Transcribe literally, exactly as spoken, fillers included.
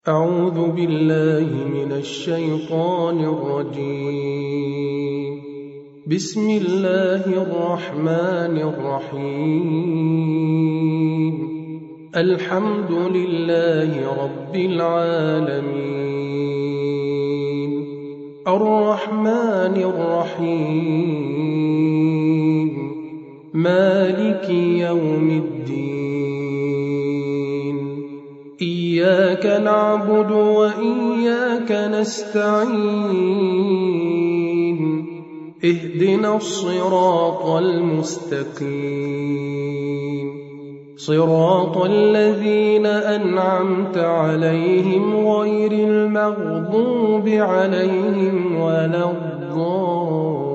أعوذ بالله من الشيطان الرجيم. بسم الله الرحمن الرحيم. الحمد لله رب العالمين الرحمن الرحيم مالك يوم الدين. إياك نعبد وإياك نستعين. اهدنا الصراط المستقيم صراط الذين أنعمت عليهم غير المغضوب عليهم ولا الضالين.